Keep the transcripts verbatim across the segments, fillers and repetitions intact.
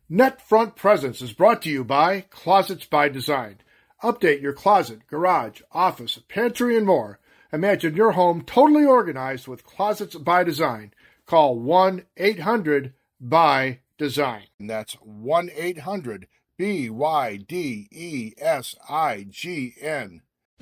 Net Front Presence is brought to you by Closets by Design. Update your closet, garage, office, pantry, and more. Imagine your home totally organized with Closets by Design. Call one eight hundred B Y Design. And that's one eight hundred B Y D E S I G N.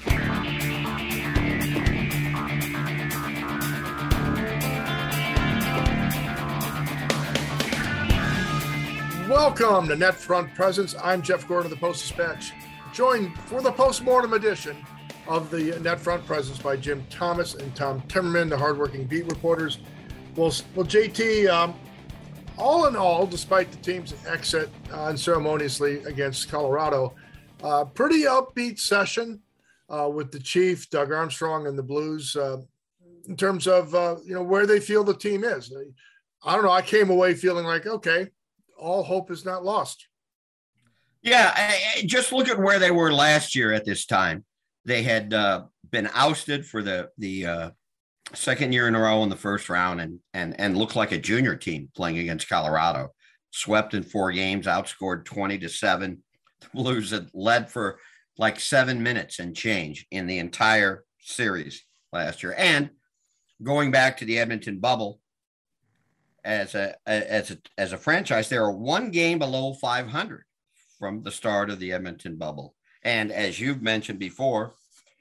Welcome to Net Front Presence. I'm Jeff Gordon of the Post-Dispatch, joined for the post-mortem edition of the Net Front Presence by Jim Thomas and Tom Timmerman, the hardworking beat reporters. Well, well J T, um, all in all, despite the team's exit uh, unceremoniously against Colorado, uh, pretty upbeat session uh, with the Chief, Doug Armstrong, and the Blues uh, in terms of uh, you know where they feel the team is. I don't know. I came away feeling like, okay, all hope is not lost. Yeah, I, I just look at where they were last year at this time. They had uh, been ousted for the the uh, second year in a row in the first round, and and and looked like a junior team playing against Colorado. Swept in four games, outscored twenty to seven. The Blues had led for like seven minutes and change in the entire series last year. And going back to the Edmonton bubble, as a as a as a franchise, they are one game below five hundred from the start of the Edmonton bubble. And as you've mentioned before,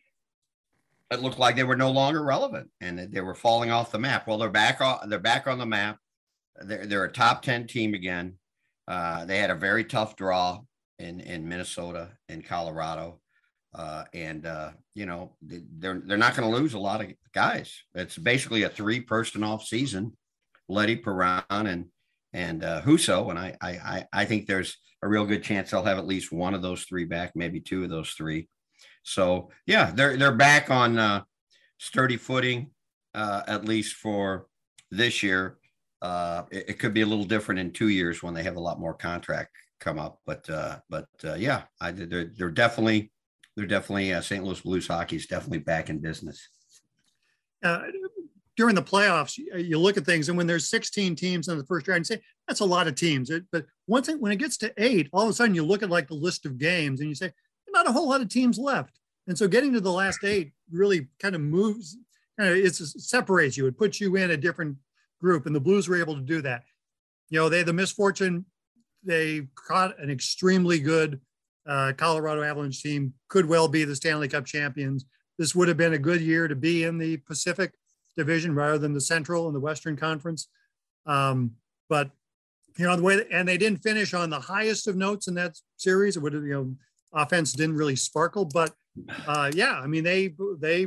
it looked like they were no longer relevant and that they were falling off the map. Well, they're back on they're back on the map. They're they're a top ten team again. Uh, they had a very tough draw in in Minnesota and Colorado, uh, and uh, you know they're they're not going to lose a lot of guys. It's basically a three person off season. Letty, Perron, and and uh, Husso, and I, I I think there's a real good chance they'll have at least one of those three back, maybe two of those three. So yeah, they're they're back on uh, sturdy footing, uh, at least for this year. Uh, it, it could be a little different in two years when they have a lot more contract come up, but uh, but uh, yeah, I, they're they're definitely they're definitely uh, Saint Louis Blues hockey is definitely back in business. Uh, During the playoffs, you look at things, and when there's sixteen teams in the first round, you say that's a lot of teams. It, but once it, when it gets to eight, all of a sudden you look at like the list of games, and you say not a whole lot of teams left. And so getting to the last eight really kind of moves, kind of it separates you. It puts you in a different group, and the Blues were able to do that. You know, they had the misfortune they caught an extremely good uh, Colorado Avalanche team. Could well be the Stanley Cup champions. This would have been a good year to be in the Pacific Division rather than the Central and the Western Conference. Um, but, you know, the way, that, and they didn't finish on the highest of notes in that series. It would have, you know, offense didn't really sparkle, but uh, yeah, I mean, they, they,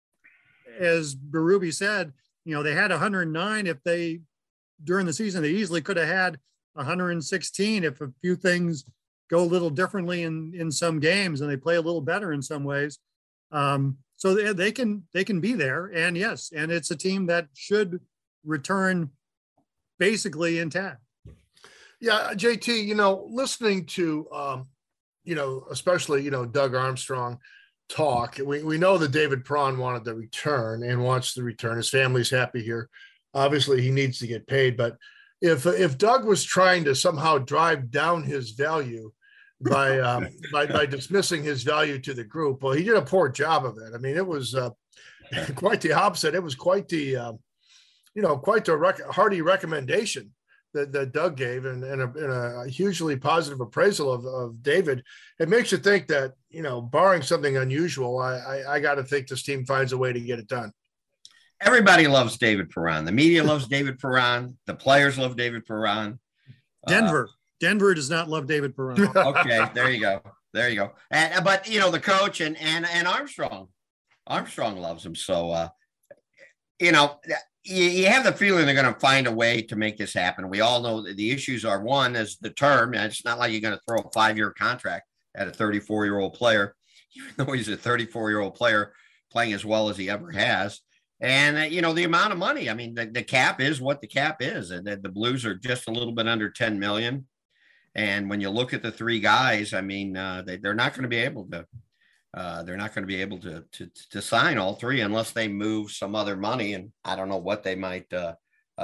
as Berube said, you know, they had one hundred nine. If they, during the season, they easily could have had one hundred sixteen if a few things go a little differently in, in some games and they play a little better in some ways. Um, So they, they can they can be there, and yes, and it's a team that should return basically intact. Yeah, J T, you know, listening to, um, you know, especially, you know, Doug Armstrong talk, we, we know that David Perron wanted to return and wants to return. His family's happy here. Obviously, he needs to get paid. But if if Doug was trying to somehow drive down his value by, um, by by dismissing his value to the group, well, he did a poor job of it. I mean, it was uh, quite the opposite. It was quite the, uh, you know, quite the rec- hearty recommendation that, that Doug gave, and, and, a, and a hugely positive appraisal of, of David. It makes you think that, you know, barring something unusual, I, I, I got to think this team finds a way to get it done. Everybody loves David Perron. The media loves David Perron. The players love David Perron. Denver. Uh, Denver does not love David Perron. Okay, there you go. There you go. And but you know the coach and and and Armstrong, Armstrong loves him. So uh, you know you, you have the feeling they're going to find a way to make this happen. We all know that the issues are, one is the term. And it's not like you're going to throw a five-year contract at a thirty-four-year-old player, even though he's a thirty-four-year-old player playing as well as he ever has. And, uh, you know, the amount of money, I mean, the, the cap is what the cap is. And the, the Blues are just a little bit under ten million. And when you look at the three guys, I mean, uh, they, they're not going to be able to, uh, they're not going to be able to, to, to sign all three unless they move some other money. And I don't know what they might, uh, uh,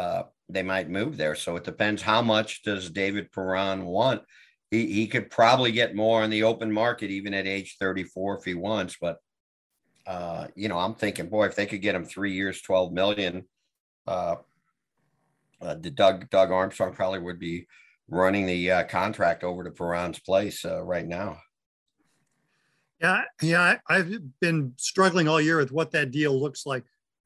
they might move there. So it depends how much does David Perron want. He, he could probably get more on the open market, even at age thirty-four if he wants. But, uh, you know, I'm thinking, boy, if they could get him three years, twelve million, uh, uh, the Doug, Doug Armstrong probably would be running the uh, contract over to Perron's place uh, right now. Yeah. Yeah. I, I've been struggling all year with what that deal looks like.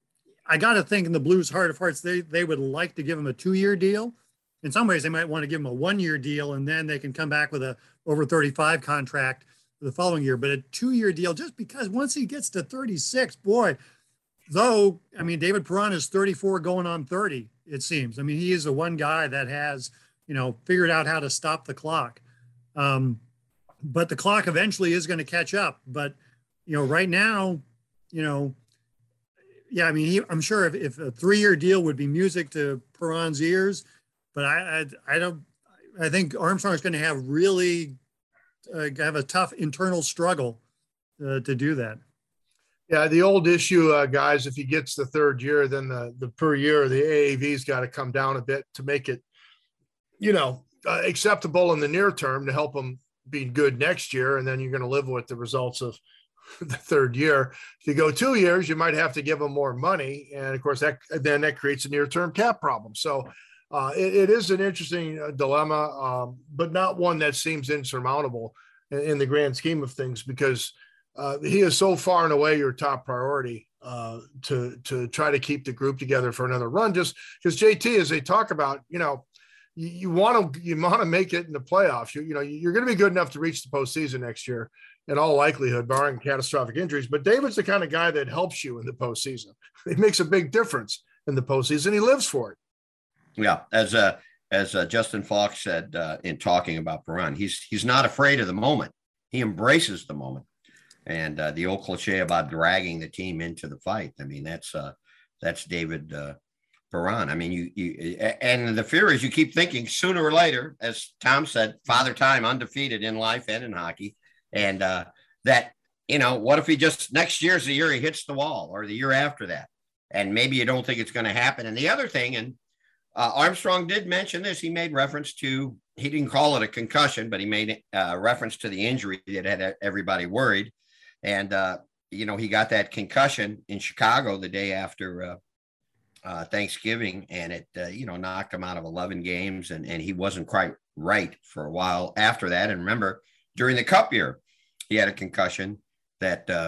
I got to think in the Blues' heart of hearts, they, they would like to give him a two-year deal. In some ways, they might want to give him a one-year deal, and then they can come back with a over thirty-five contract for the following year. But a two-year deal, just because once he gets to thirty-six, boy, though, I mean, David Perron is thirty-four going on thirty, it seems. I mean, he is the one guy that has, you know, figured out how to stop the clock. Um, but the clock eventually is going to catch up. But, you know, right now, you know, yeah, I mean, he, I'm sure if, if a three-year deal would be music to Perron's ears, but I, I, I don't. I think Armstrong is going to have really uh, have a tough internal struggle uh, to do that. Yeah, the old issue, uh, guys. If he gets the third year, then the the per year, the A A V's got to come down a bit to make it, you know, uh, acceptable in the near term to help him be good next year, and then you're going to live with the results of the third year. If you go two years, you might have to give him more money, and of course that then that creates a near term cap problem. So. Uh, it, it is an interesting uh, dilemma, um, but not one that seems insurmountable in, in the grand scheme of things, because uh, he is so far and away your top priority uh, to to try to keep the group together for another run. Just because J T, as they talk about, you know, you want to you want to make it in the playoffs. You, you know, you're going to be good enough to reach the postseason next year, in all likelihood, barring catastrophic injuries. But David's the kind of guy that helps you in the postseason. It makes a big difference in the postseason. He lives for it. Yeah, as uh, as uh, Justin Falk said uh, in talking about Perron, he's he's not afraid of the moment. He embraces the moment, and uh, the old cliche about dragging the team into the fight. I mean, that's uh, that's David uh, Perron. I mean, you you and the fear is you keep thinking sooner or later, as Tom said, Father Time undefeated in life and in hockey, and uh, that you know what if he just next year's the year he hits the wall, or the year after that, and maybe you don't think it's going to happen. And the other thing, and Uh, Armstrong did mention this. He made reference to, he didn't call it a concussion, but he made uh, reference to the injury that had everybody worried. And, uh, you know, he got that concussion in Chicago the day after uh, uh, Thanksgiving, and it, uh, you know, knocked him out of eleven games, and, and he wasn't quite right for a while after that. And remember, during the Cup year, he had a concussion that uh,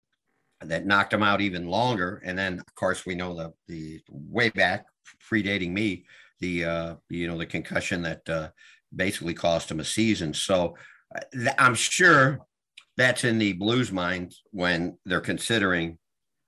that knocked him out even longer. And then, of course, we know the, the way back, predating me, the uh you know the concussion that uh basically cost him a season. So uh, th- I'm sure that's in the Blues' mind when they're considering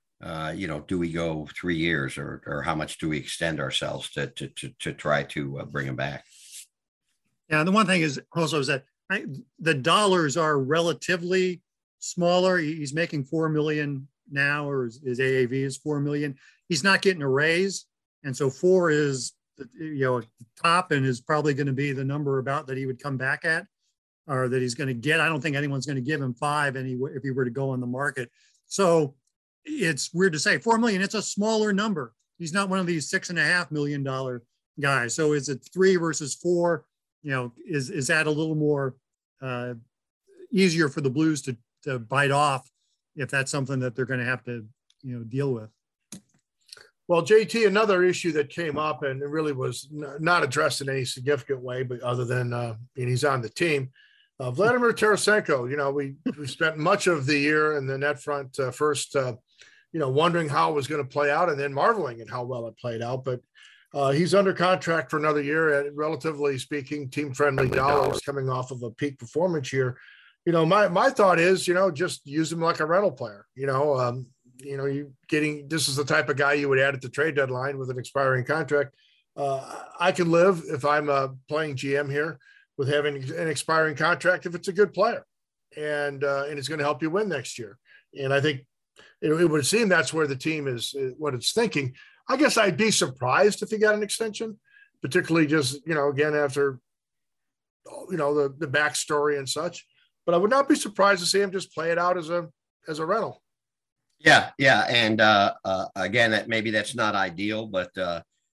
uh you know do we go three years or or how much do we extend ourselves to to to, to try to uh, bring him back. Yeah, and the one thing is also is that I, the dollars are relatively smaller. He's making four million now, or his, his A A V is four million. He's not getting a raise. And so four is, you know, top, and is probably going to be the number about that he would come back at, or that he's going to get. I don't think anyone's going to give him five any if he were to go on the market. So it's weird to say four million. It's a smaller number. He's not one of these six and a half million dollar guys. So is it three versus four? You know, is is that a little more uh, easier for the Blues to to bite off if that's something that they're going to have to you know deal with? Well, J T, another issue that came up, and it really was n- not addressed in any significant way, but other than uh, and he's on the team, uh, Vladimir Tarasenko. You know, we we spent much of the year in the net front uh, first, uh, you know, wondering how it was going to play out, and then marveling at how well it played out. But uh, he's under contract for another year at, relatively speaking, team-friendly dollars, coming off of a peak performance year. You know, my my thought is, you know, just use him like a rental player. You know. Um, You know, you getting this is the type of guy you would add at the trade deadline with an expiring contract. Uh, I can live if I'm uh, playing G M here with having an expiring contract if it's a good player, and uh, and it's going to help you win next year. And I think it, it would seem that's where the team is, what it's thinking. I guess I'd be surprised if he got an extension, particularly just you know again after you know the the backstory and such. But I would not be surprised to see him just play it out as a as a rental. Yeah, yeah, and uh, uh, again, that maybe that's not ideal, but uh,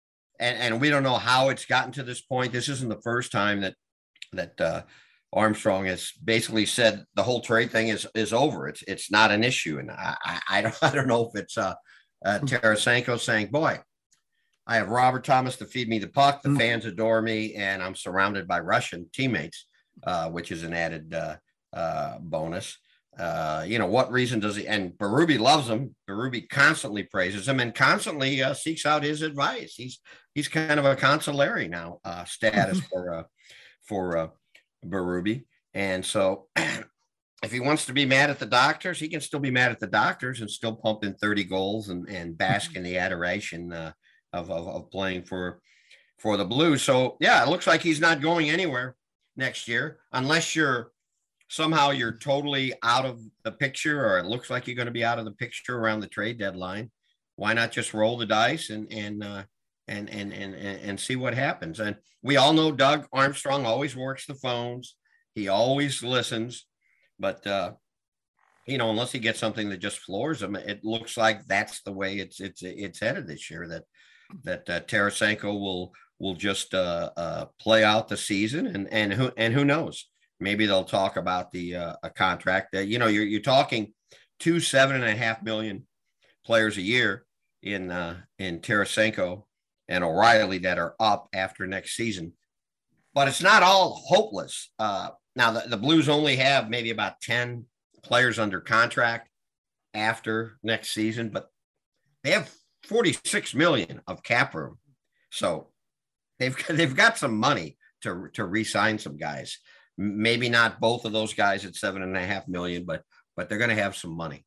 and, and we don't know how it's gotten to this point. This isn't the first time that that uh, Armstrong has basically said the whole trade thing is is over. It's it's not an issue, and I I, I don't I don't know if it's uh, uh, Tarasenko saying, "Boy, I have Robert Thomas to feed me the puck. The fans adore me, and I'm surrounded by Russian teammates, uh, which is an added uh, uh, bonus." Uh, you know, what reason does he? And Berube loves him. Berube constantly praises him and constantly uh, seeks out his advice. He's he's kind of a consigliere now uh, status for uh, for uh, Berube. And so, if he wants to be mad at the doctors, he can still be mad at the doctors and still pump in thirty goals and and bask in the adoration uh, of, of of playing for for the Blues. So yeah, it looks like he's not going anywhere next year unless you're. Somehow you're totally out of the picture, or it looks like you're going to be out of the picture around the trade deadline. Why not just roll the dice and and uh, and, and and and see what happens? And we all know Doug Armstrong always works the phones. He always listens, but uh, you know, unless he gets something that just floors him, it looks like that's the way it's it's it's headed this year. That that uh, Tarasenko will will just uh, uh, play out the season, and and who and who knows. Maybe they'll talk about the uh, a contract that, you know, you're, you're talking two, seven and a half million players a year in uh, in Tarasenko and O'Reilly that are up after next season. But it's not all hopeless. Uh, now, the, the Blues only have maybe about ten players under contract after next season, but they have forty-six million of cap room. So they've they've got some money to to re-sign some guys. Maybe not both of those guys at seven and a half million, but but they're going to have some money.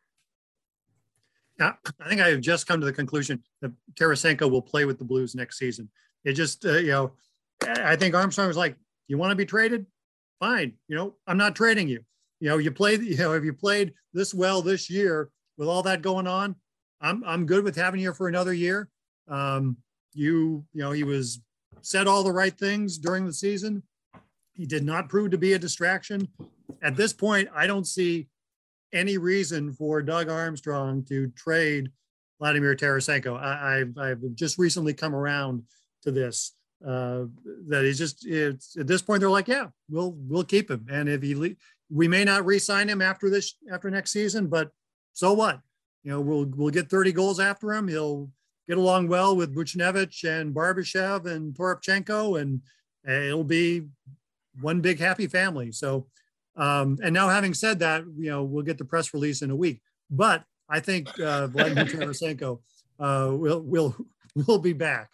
Yeah, I think I have just come to the conclusion that Tarasenko will play with the Blues next season. It just, uh, you know, I think Armstrong was like, "You want to be traded? Fine. You know, I'm not trading you. You know, you played. You know, if you played this well this year with all that going on, I'm I'm good with having you for another year. Um, you you know, he was said all the right things during the season. He did not prove to be a distraction. At this point, I don't see any reason for Doug Armstrong to trade Vladimir Tarasenko. I, I've, I've just recently come around to this, uh, that he's just, it's, at this point, they're like, yeah, we'll, we'll keep him. And if he, we may not re-sign him after this, after next season, but so what? You know, we'll, we'll get thirty goals after him. He'll get along well with Buchnevich and Barbashev and Toropchenko, and, and it'll be one big happy family. So, um, and now having said that, you know, we'll get the press release in a week, but I think uh, Vladimir Tarasenko uh, will, will, will be back.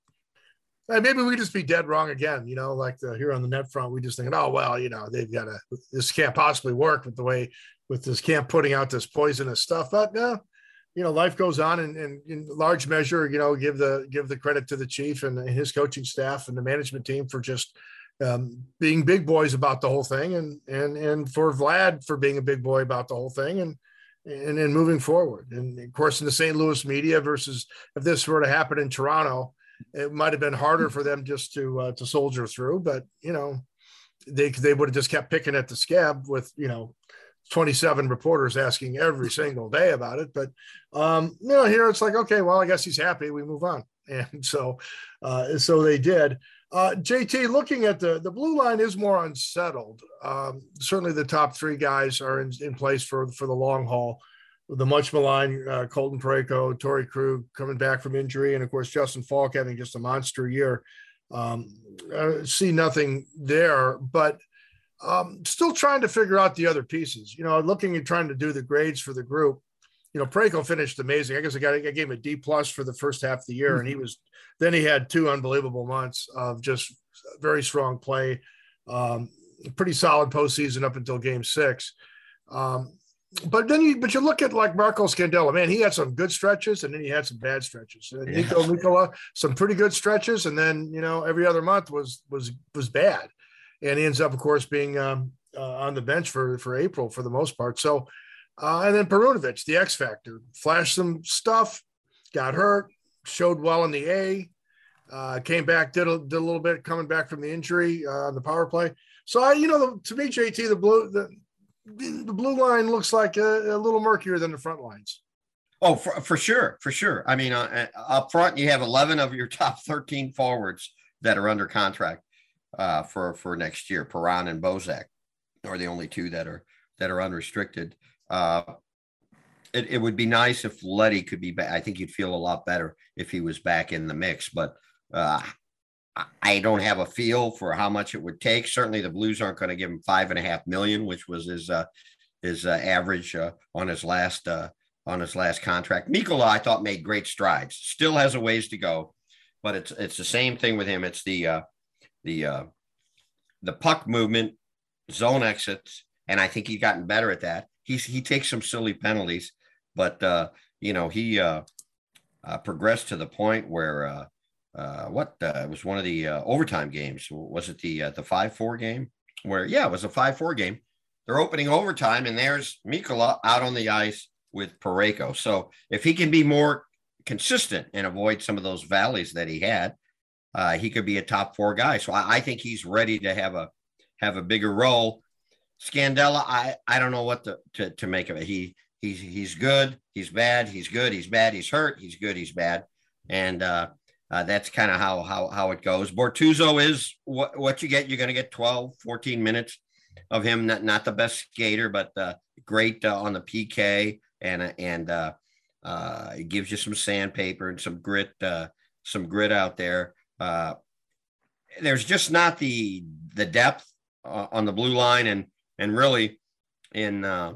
Uh, maybe we just be dead wrong again, you know, like the, here on the net front, we just thinking, oh, well, you know, they've got to, this can't possibly work with the way, with this camp putting out this poisonous stuff. But no, you know, life goes on, and, and in large measure, you know, give the, give the credit to the chief and his coaching staff and the management team for just, Um, being big boys about the whole thing, and and and for Vlad for being a big boy about the whole thing, and and and moving forward. And of course, in the Saint Louis media, versus if this were to happen in Toronto, it might have been harder for them just to uh, to soldier through. But you know, they they would have just kept picking at the scab with, you know, twenty-seven reporters asking every single day about it. But um, you know, here it's like, okay, well, I guess he's happy. We move on. And so, uh, so they did. Uh, J T, looking at the, the blue line is more unsettled. Um, certainly the top three guys are in, in place for, for the long haul. The much maligned uh, Colton Parayko, Torrey Krug coming back from injury, and of course, Justin Falk having just a monster year. Um, I see nothing there, but um, still trying to figure out the other pieces. You know, looking at trying to do the grades for the group. You know, Parayko finished amazing. I guess I got I gave him a D plus for the first half of the year, mm-hmm. and he was then he had two unbelievable months of just very strong play, um, pretty solid postseason up until Game Six. Um, but then you but you look at like Marco Scandella, man, he had some good stretches, and then he had some bad stretches. And yeah. Nico Mikkola, some pretty good stretches, and then you know every other month was was was bad, and he ends up, of course, being um, uh, on the bench for for April for the most part. So. Uh, and then Perunovic, the X factor, flashed some stuff, got hurt, showed well in the A, uh, came back, did a, did a little bit coming back from the injury uh, on the power play. So, I, you know, the, to me, J T, the blue the, the blue line looks like a, a little murkier than the front lines. Oh, for, for sure, for sure. I mean, uh, up front, you have eleven of your top thirteen forwards that are under contract uh, for for next year. Perron and Bozak are the only two that are that are unrestricted. Uh, it, it would be nice if Leddy could be back. I think you'd feel a lot better if he was back in the mix, but uh, I don't have a feel for how much it would take. Certainly, the Blues aren't going to give him five and a half million, which was his uh, his uh, average uh, on his last uh, on his last contract. Mikkola, I thought, made great strides. Still has a ways to go, but it's it's the same thing with him. It's the uh, the uh, the puck movement, zone exits, and I think he's gotten better at that. He's he takes some silly penalties, but uh, you know he uh, uh, progressed to the point where. Uh, Uh, what uh, it was one of the uh, overtime games. Was it the uh, the five four game where, yeah, it was a five four game. They're opening overtime and there's Mikkola out on the ice with Parayko. So if he can be more consistent and avoid some of those valleys that he had, uh, he could be a top four guy. So I, I think he's ready to have a, have a bigger role. Scandella, I, I don't know what to, to, to make of it. He, he's, he's good. He's bad. He's good. He's bad. He's hurt. He's good. He's bad. And, uh, Uh, that's kind of how, how, how it goes. Bortuzzo is what, what you get. You're going to get twelve, fourteen minutes of him. Not, not the best skater, but uh, great uh, on the P K. And, and uh, uh, it gives you some sandpaper and some grit, uh, some grit out there. Uh, there's just not the, the depth uh, on the blue line. And, and really in uh,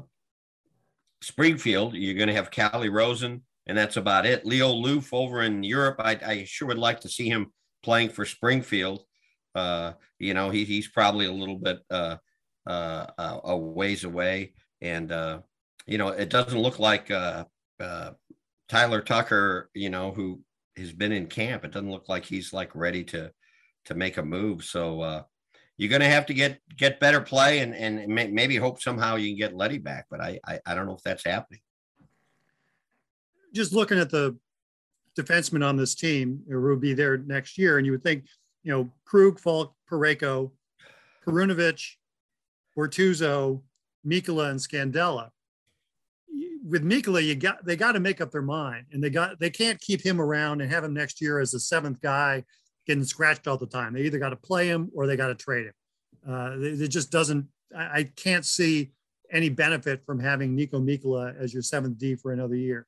Springfield, you're going to have Calle Rosen. And that's about it. Leo Loof over in Europe, I, I sure would like to see him playing for Springfield. Uh, you know, he, he's probably a little bit uh, uh, uh, a ways away. And, uh, you know, it doesn't look like uh, uh, Tyler Tucker, you know, who has been in camp. It doesn't look like he's like ready to to make a move. So uh, you're going to have to get get better play and, and may, maybe hope somehow you can get Leddy back. But I, I, I don't know if that's happening. Just looking at the defensemen on this team, it will be there next year. And you would think, you know, Krug, Falk, Parayko, Perunovich, Bortuzzo, Mikkola, and Scandella. With Mikkola, you got, they got to make up their mind, and they got, they can't keep him around and have him next year as the seventh guy getting scratched all the time. They either got to play him or they got to trade him. Uh, it just doesn't, I, I can't see any benefit from having Nico Mikkola as your seventh D for another year.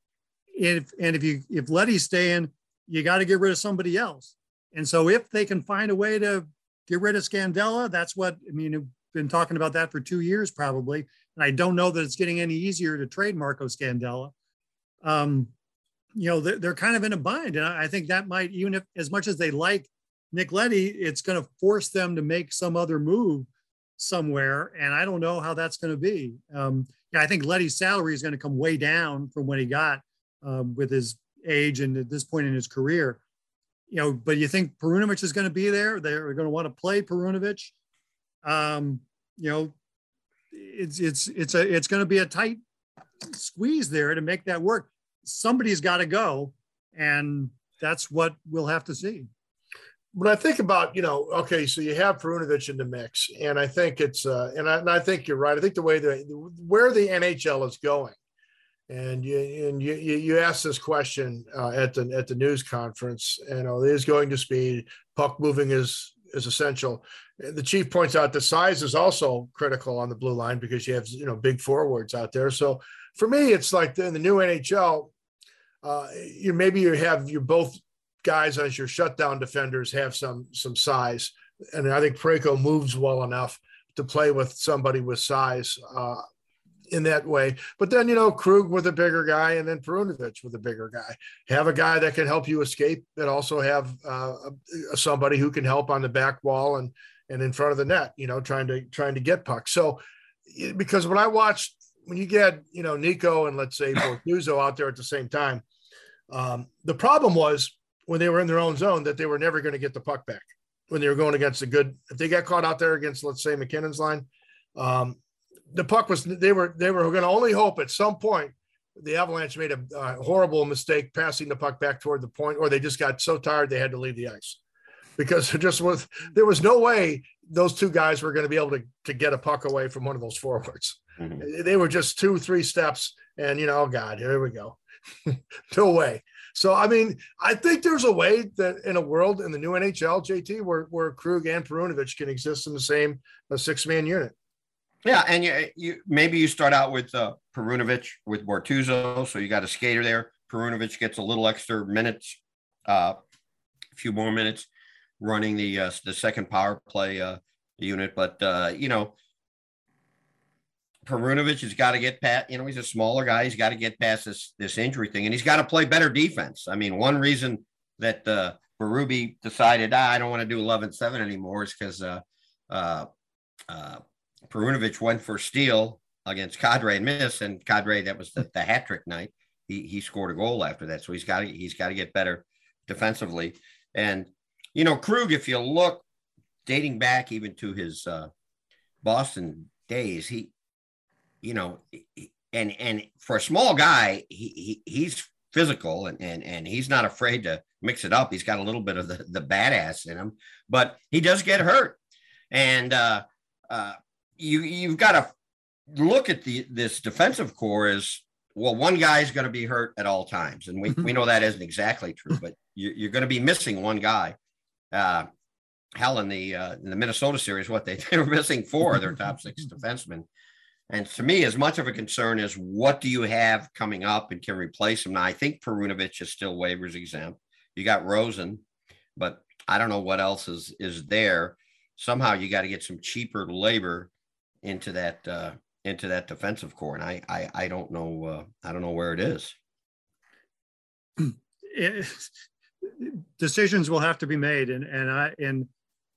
If, and if you, if Leddy's staying, you got to get rid of somebody else. And so if they can find a way to get rid of Scandella, that's what, I mean, we've been talking about that for two years probably. And I don't know that it's getting any easier to trade Marco Scandella. Um, you know, they're, they're kind of in a bind. And I think that might, even if, as much as they like Nick Leddy, it's going to force them to make some other move somewhere. And I don't know how that's going to be. Um, yeah, I think Leddy's salary is going to come way down from what he got um, with his age and at this point in his career. You know, but you think Perunovich is going to be there? They're going to want to play Perunovich. Um, you know, it's it's it's a it's going to be a tight squeeze there to make that work. Somebody's got to go, and that's what we'll have to see. When I think about, you know, okay, so you have Perunovich in the mix, and I think it's uh, and I, and I think you're right. I think the way the where the N H L is going. And you and you you asked this question uh, at the at the news conference. You know, it is going to speed. Puck moving is is essential. The chief points out the size is also critical on the blue line because you have, you know, big forwards out there. So for me, it's like in the new N H L, uh, you maybe you have you both guys as your shutdown defenders have some some size, and I think Parayko moves well enough to play with somebody with size. Uh, in that way. But then, you know, Krug with a bigger guy and then Perunovich with a bigger guy. Have a guy that can help you escape, but also have uh, somebody who can help on the back wall and and in front of the net, you know, trying to trying to get pucks. So because when I watched, when you get, you know, Nico and let's say Bortuzzo out there at the same time, um, the problem was when they were in their own zone that they were never going to get the puck back when they were going against a good, if they got caught out there against, let's say, McKinnon's line, um, the puck was, they were, they were going to only hope at some point the Avalanche made a, a horrible mistake passing the puck back toward the point, or they just got so tired they had to leave the ice because there just was, there was no way those two guys were going to be able to, to get a puck away from one of those forwards. Mm-hmm. They were just two, three steps and, you know, oh God, here we go. No way. So, I mean, I think there's a way that in a world in the new N H L, J T, where, where Krug and Perunovich can exist in the same uh, six-man unit. Yeah, and you, you maybe you start out with uh, Perunovich with Bortuzzo, so you got a skater there. Perunovich gets a little extra minutes, uh, a few more minutes running the uh, the second power play uh, unit. But, uh, you know, Perunovich has got to get past, you know, he's a smaller guy. He's got to get past this, this injury thing, and he's got to play better defense. I mean, one reason that uh, Berube decided, ah, I don't want to do eleven seven anymore is because uh, uh, uh, Perunovich went for steal against Kadri and missed, and Kadri, that was the, the hat trick night. He he scored a goal after that, so he's got to he's got to get better defensively. And you know, Krug, if you look, dating back even to his uh, Boston days, he, you know, and and for a small guy, he, he he's physical and and and he's not afraid to mix it up. He's got a little bit of the the badass in him, but he does get hurt, and uh, uh, you you've got to look at the this defensive core as well. One guy is going to be hurt at all times, and we we know that isn't exactly true, but you, you're going to be missing one guy. Uh, hell, in the uh, in the Minnesota series, what they, they were missing four of their top six defensemen. And to me, as much of a concern is what do you have coming up and can replace him? Now, I think Perunovich is still waivers exempt. You got Rosen, but I don't know what else is is there. Somehow you got to get some cheaper labor into that uh, into that defensive core, and I I, I don't know uh, I don't know where it is. It, decisions will have to be made, and and I and.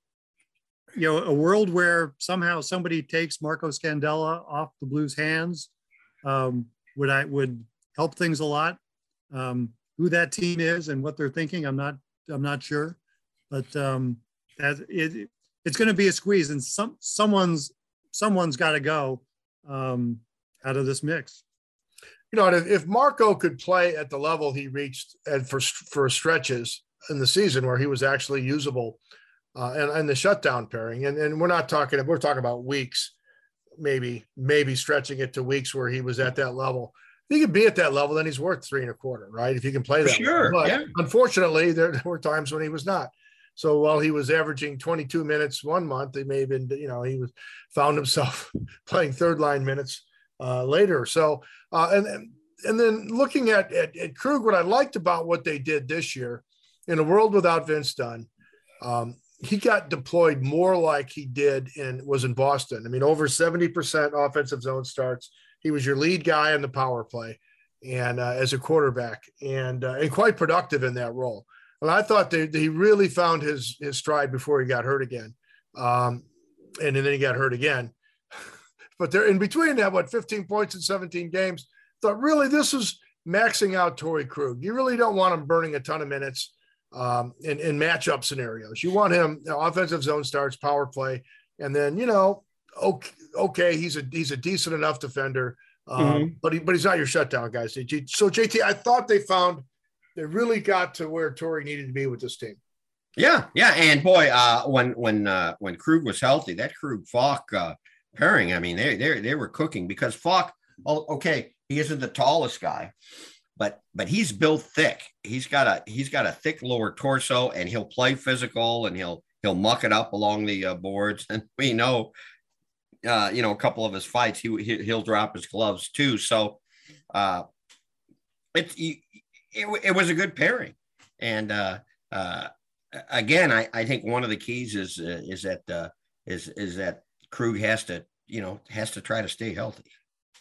You know, a world where somehow somebody takes Marco Scandella off the Blues' hands um, would I would help things a lot. Um, who that team is and what they're thinking, I'm not I'm not sure, but um, as it, it's going to be a squeeze, and some someone's someone's got to go um, out of this mix. You know, if, if Marco could play at the level he reached at for for stretches in the season where he was actually usable. Uh, and, and the shutdown pairing, and, and we're not talking, we're talking about weeks, maybe, maybe stretching it to weeks where he was at that level. If he could be at that level, then he's worth three and a quarter, right? If you can play that. Sure. But yeah. Unfortunately, there were times when he was not. So while he was averaging twenty-two minutes one month, he may have been, you know, he was found himself playing third line minutes uh, later. So, uh, and, and then looking at, at, at Krug, what I liked about what they did this year in a world without Vince Dunn, um, he got deployed more like he did in was in Boston. I mean, over seventy percent offensive zone starts. He was your lead guy in the power play and uh, as a quarterback and, uh, and quite productive in that role. And I thought that he really found his, his stride before he got hurt again. Um, and, and then he got hurt again, but there in between that, what, fifteen points in seventeen games, thought really this is maxing out Torey Krug. You really don't want him burning a ton of minutes. Um, in, in matchup scenarios, you want him you know, offensive zone starts, power play, and then you know, okay, okay, he's a he's a decent enough defender, um, mm-hmm. but he but he's not your shutdown guy. So J T, I thought they found they really got to where Torey needed to be with this team. Yeah, yeah, and boy, uh, when when uh, when Krug was healthy, that Krug Falk uh, pairing, I mean, they they they were cooking because Falk, oh, okay, he isn't the tallest guy. But but he's built thick. He's got a he's got a thick lower torso, and he'll play physical, and he'll he'll muck it up along the uh, boards. And we know, uh, you know, a couple of his fights, he, he he'll drop his gloves too. So, uh, it, it it was a good pairing. And uh, uh, again, I, I think one of the keys is uh, is that uh, is is that Krug has to you know has to try to stay healthy.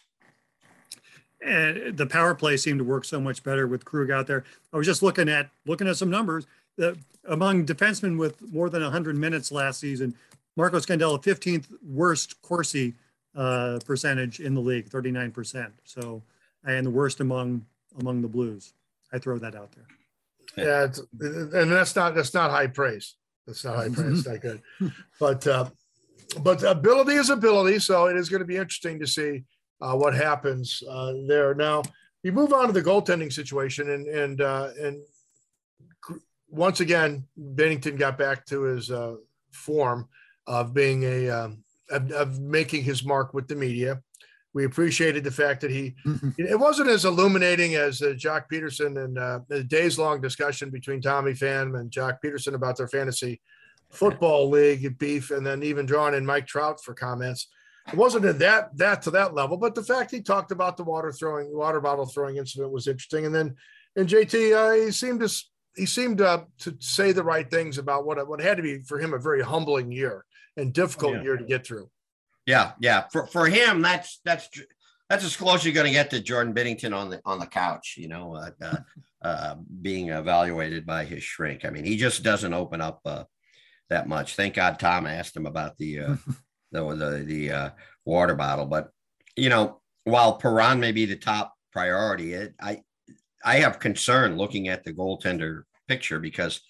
And the power play seemed to work so much better with Krug out there. I was just looking at looking at some numbers. The, among defensemen with more than one hundred minutes last season, Marco Scandella, fifteenth worst Corsi uh, percentage in the league, thirty-nine percent. So, and the worst among among the Blues. I throw that out there. Yeah, it's, and that's not that's not high praise. That's not high praise. It's not good. But uh, but ability is ability. So it is going to be interesting to see. Uh, what happens uh, there. Now you move on to the goaltending situation, and and uh, and once again, Binnington got back to his uh, form of being a um, of, of making his mark with the media. We appreciated the fact that he, it wasn't as illuminating as uh, Jock Peterson and uh, the days long discussion between Tommy Pham and Jock Peterson about their fantasy football league beef, and then even drawing in Mike Trout for comments. It wasn't at that, that to that level, but the fact he talked about the water throwing, water bottle throwing incident was interesting. And then, and J T, uh, he seemed to, he seemed uh, to say the right things about what, what had to be for him a very humbling year and difficult yeah. year to get through. Yeah, yeah. For for him, that's that's that's as close you're going to get to Jordan Binnington on the on the couch, you know, uh, uh, uh, being evaluated by his shrink. I mean, he just doesn't open up uh, that much. Thank God Tom asked him about the uh, the the, the uh, water bottle. But you know, while Perron may be the top priority, it, I I have concern looking at the goaltender picture, because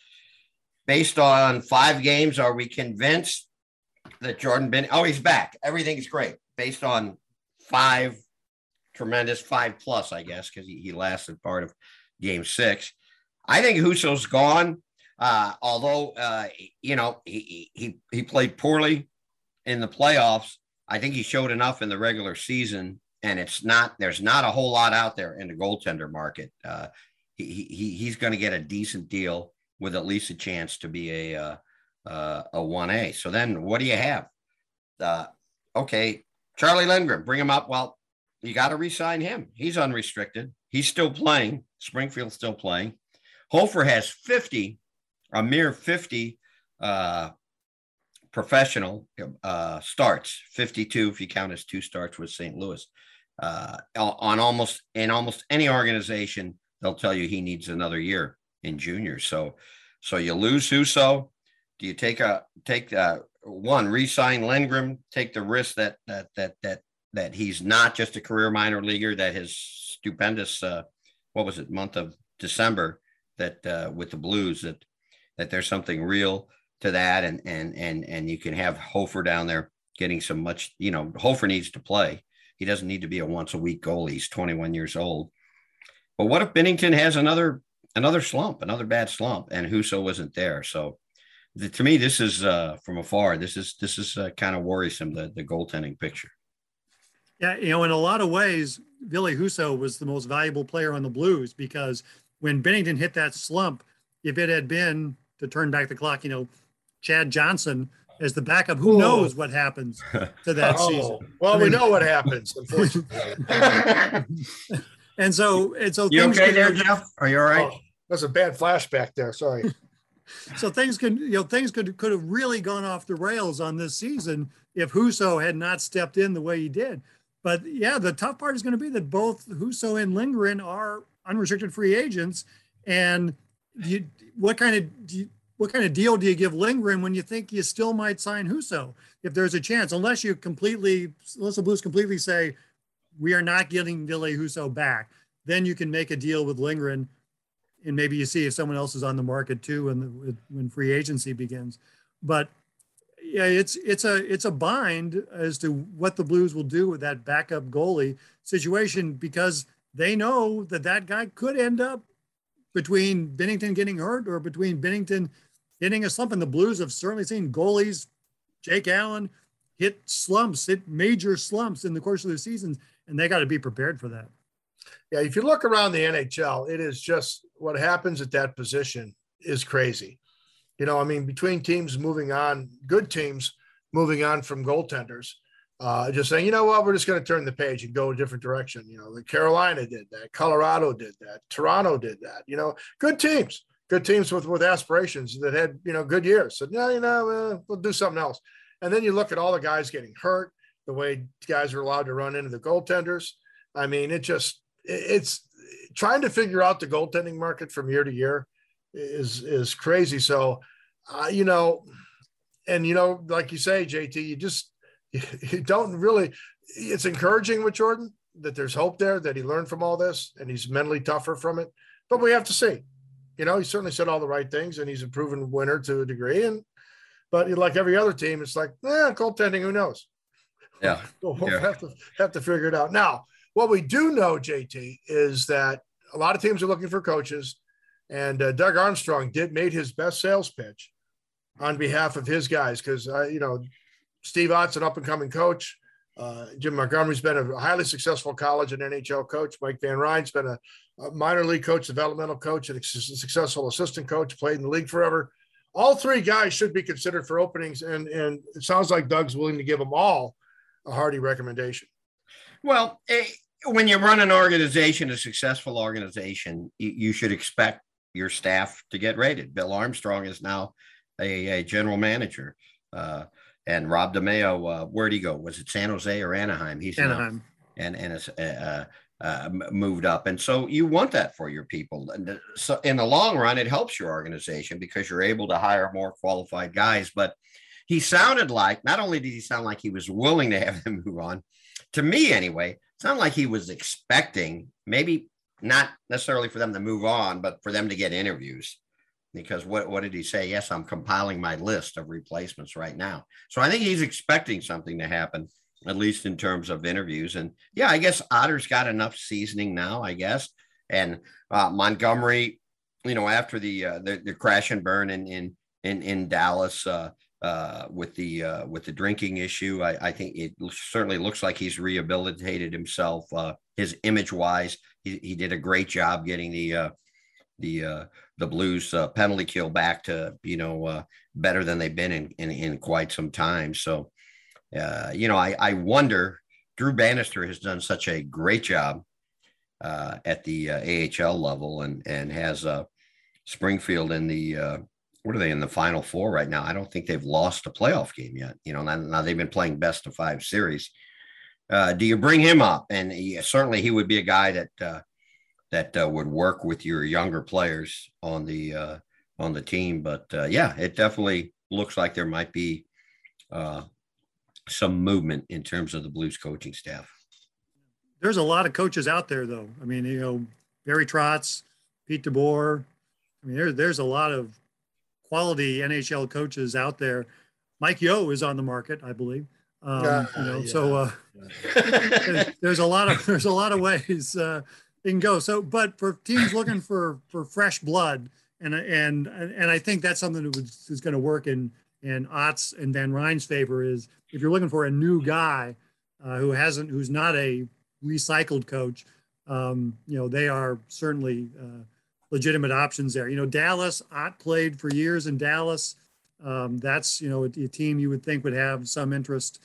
based on five games, are we convinced that Jordan Ben, oh, he's back, everything's great, based on five tremendous, five plus, I guess, because he, he lasted part of game six. I think Husso's gone, uh, although, uh, you know, he, he, he played poorly in the playoffs. I think he showed enough in the regular season, and it's not, there's not a whole lot out there in the goaltender market. Uh, he, he, he's going to get a decent deal with at least a chance to be a, uh, Uh, a one A. So then what do you have? Uh, okay, Charlie Lindgren, bring him up. Well, you got to re-sign him. He's unrestricted. He's still playing. Springfield's still playing. Hofer has fifty, a mere fifty uh, professional uh, starts, fifty-two if you count his two starts with Saint Louis. Uh, on almost in almost any organization, they'll tell you he needs another year in juniors. So, so you lose Husso. Do you take a take uh, one re-sign Lindgren, take the risk that that that that that he's not just a career minor leaguer, that his stupendous uh, what was it month of December that uh, with the Blues, that that there's something real to that, and and and and you can have Hofer down there getting some much, you know, Hofer needs to play. He doesn't need to be a once a week goalie. He's twenty-one years old. But what if Binnington has another another slump, another bad slump, and Husso wasn't there? So. The, to me, this is uh, from afar. This is this is uh, kind of worrisome, the the goaltending picture. Yeah, you know, in a lot of ways, Ville Husso was the most valuable player on the Blues, because when Binnington hit that slump, if it had been, to turn back the clock, you know, Chad Johnson as the backup, who Ooh. knows what happens to that oh, season? Well, I mean, we know what happens, unfortunately. and so, and so, you okay there, Jeff? Are you all right? Oh, that's a bad flashback there. Sorry. So things could, you know, things could could have really gone off the rails on this season if Husso had not stepped in the way he did. But yeah, the tough part is going to be that both Husso and Lindgren are unrestricted free agents. And you, what kind of do you, what kind of deal do you give Lindgren when you think you still might sign Husso, if there's a chance? Unless you completely, unless the Blues completely say we are not getting Ville Husso back, then you can make a deal with Lindgren. And maybe you see if someone else is on the market too when the, when free agency begins. But yeah, it's it's a it's a bind as to what the Blues will do with that backup goalie situation, because they know that that guy could end up between Binnington getting hurt or between Binnington hitting a slump. And the Blues have certainly seen goalies, Jake Allen, hit slumps, hit major slumps in the course of the season, and they got to be prepared for that. Yeah, if you look around the N H L, it is just what happens at that position is crazy. You know, I mean, between teams moving on, good teams moving on from goaltenders, uh, just saying, you know what, we're just going to turn the page and go a different direction. You know, the Carolina did that. Colorado did that. Toronto did that. You know, good teams, good teams with, with aspirations that had, you know, good years. So, no, you know, uh, we'll do something else. And then you look at all the guys getting hurt, the way guys are allowed to run into the goaltenders. I mean, it just, it's trying to figure out the goaltending market from year to year is, is crazy. So, uh, you know, and, you know, like you say, J T, you just, you don't really, it's encouraging with Jordan that there's hope there, that he learned from all this and he's mentally tougher from it, but we have to see, you know, he certainly said all the right things and he's a proven winner to a degree. And, but like every other team, it's like, eh, goaltending, who knows? Yeah. we'll yeah. have to have to figure it out. Now, what we do know, J T, is that a lot of teams are looking for coaches, and uh, Doug Armstrong did made his best sales pitch on behalf of his guys because, uh, you know, Steve Ott's an up-and-coming coach. Uh, Jim Montgomery's been a highly successful college and N H L coach. Mike Van Ryn's been a, a minor league coach, developmental coach, and a successful assistant coach, played in the league forever. All three guys should be considered for openings, and, and it sounds like Doug's willing to give them all a hearty recommendation. Well, eh, when you run an organization, a successful organization, you, you should expect your staff to get rated. Bill Armstrong is now a, a general manager. Uh, and Rob DeMeo, uh, where'd he go? Was it San Jose or Anaheim? He's Anaheim. Now, and and it's uh, uh, moved up. And so you want that for your people. And so in the long run, it helps your organization because you're able to hire more qualified guys. But he sounded like, not only did he sound like he was willing to have them move on, to me anyway, it sounded like he was expecting, maybe not necessarily for them to move on, but for them to get interviews. Because what, what did he say? Yes, I'm compiling my list of replacements right now. So I think he's expecting something to happen, at least in terms of interviews. And yeah, I guess Otter's got enough seasoning now, I guess. And uh, Montgomery, you know, after the, uh, the the crash and burn in in in, in Dallas uh, uh, with the uh, with the drinking issue, I, I think it certainly looks like he's rehabilitated himself. Uh, his image wise, he, he did a great job getting the uh, the uh, the Blues uh, penalty kill back to, you know, uh, better than they've been in, in, in quite some time. So, uh, you know, I, I wonder, Drew Bannister has done such a great job uh, at the uh, A H L level and, and has uh, Springfield in the, uh, what are they in the Final Four right now? I don't think they've lost a playoff game yet. You know, now, now they've been playing best of five series. Uh, do you bring him up? And he, certainly he would be a guy that, uh, that uh, would work with your younger players on the uh, on the team. But uh, yeah, it definitely looks like there might be uh, some movement in terms of the Blues coaching staff. There's a lot of coaches out there, though. I mean, you know, Barry Trotz, Pete DeBoer. I mean, there, there's a lot of quality N H L coaches out there. Mike Yeo is on the market, I believe. Um, uh, you know, yeah. so uh, yeah. there's a lot of there's a lot of ways. Uh, It can go. So, but for teams looking for for fresh blood, and and and I think that's something that was, is going to work in in Ott's and Van Ryn's favor. Is if you're looking for a new guy uh, who hasn't, who's not a recycled coach, um, you know, they are certainly uh, legitimate options there. You know, Dallas, Ott played for years in Dallas. Um, that's you know a, a team you would think would have some interest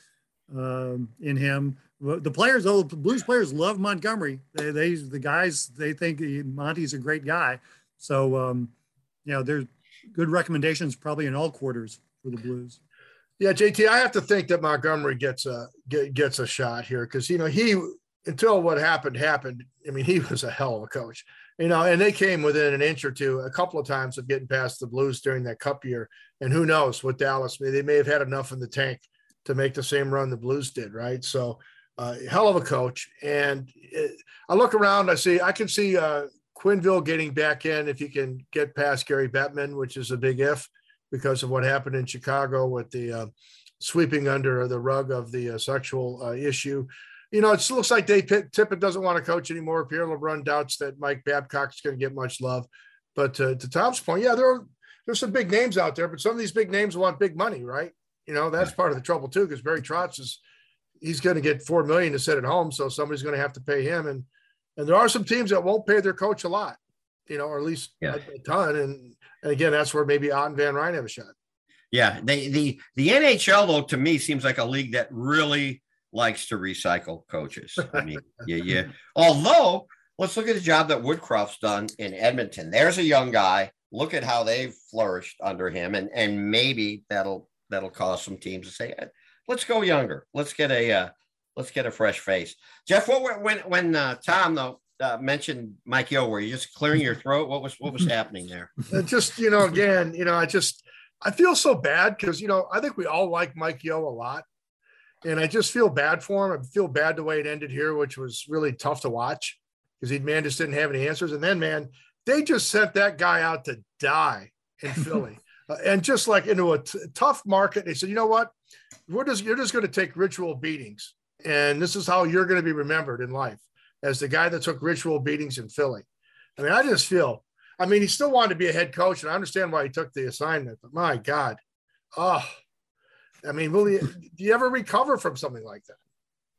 um, in him. The players, though, the Blues players love Montgomery. They, they, the guys, they think Monty's a great guy. So, um, you know, there's good recommendations probably in all quarters for the Blues. Yeah, J T, I have to think that Montgomery gets a get, gets a shot here because you know he until what happened happened. I mean, he was a hell of a coach, you know, and they came within an inch or two a couple of times of getting past the Blues during that Cup year. And who knows what Dallas? They may have had enough in the tank to make the same run the Blues did, right? So. Uh, hell of a coach. And it, I look around, I see, I can see uh, Quenneville getting back in if you can get past Gary Bettman, which is a big if because of what happened in Chicago with the uh, sweeping under the rug of the uh, sexual uh, issue. You know, it looks like Dave Tippett doesn't want to coach anymore. Pierre LeBrun doubts that Mike Babcock is going to get much love. But uh, to Tom's point, yeah, there are, there's some big names out there, but some of these big names want big money, right? You know, that's part of the trouble too, because Barry Trotz is, he's going to get four million dollars to sit at home. So somebody's going to have to pay him. And, and there are some teams that won't pay their coach a lot, you know, or at least yeah. a, a ton. And, and again, that's where maybe Ott and Van Ryn have a shot. Yeah. They, the, the N H L though, to me seems like a league that really likes to recycle coaches. I mean, yeah, yeah. Although let's look at the job that Woodcroft's done in Edmonton. There's a young guy. Look at how they've flourished under him. And, and maybe that'll, that'll cause some teams to say, let's go younger. Let's get a uh, let's get a fresh face. Jeff, what when when uh, Tom though uh, mentioned Mike Yeo, were you just clearing your throat? What was what was happening there? Just you know, again, you know, I just I feel so bad because you know I think we all like Mike Yeo a lot, and I just feel bad for him. I feel bad the way it ended here, which was really tough to watch because he man just didn't have any answers. And then man, they just sent that guy out to die in Philly, uh, and just like into a t- tough market. They said, you know what? We're just, you're just going to take ritual beatings. And this is how you're going to be remembered in life as the guy that took ritual beatings in Philly. I mean, I just feel, I mean, he still wanted to be a head coach and I understand why he took the assignment, but my God. Oh, I mean, will he, do you ever recover from something like that?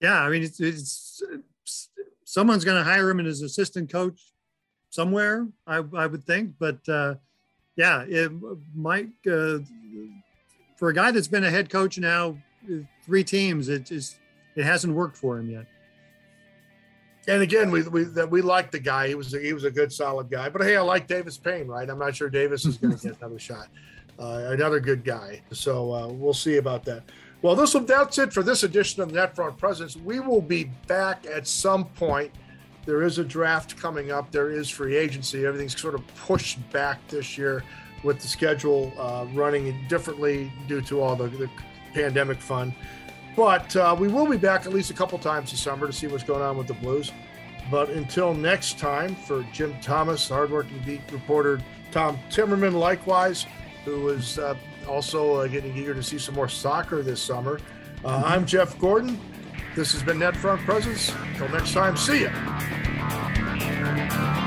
Yeah, I mean, it's, it's, it's someone's going to hire him as assistant coach somewhere, I, I would think. But uh, yeah, it, Mike, uh, for a guy that's been a head coach now, three teams, it just it hasn't worked for him yet. And again, we we that we like the guy. He was a, he was a good, solid guy. But hey, I like Davis Payne, right? I'm not sure Davis is going to get another shot. Uh, another good guy. So uh, we'll see about that. Well, this will, that's it for this edition of NetFront Presence. We will be back at some point. There is a draft coming up. There is free agency. Everything's sort of pushed back this year with the schedule uh, running differently due to all the, the pandemic fun. But uh, we will be back at least a couple times this summer to see what's going on with the Blues. But until next time, for Jim Thomas, hardworking beat reporter Tom Timmerman, likewise, who is uh, also uh, getting eager to see some more soccer this summer. Uh, I'm Jeff Gordon. This has been NetFront Presence. Until next time, see ya.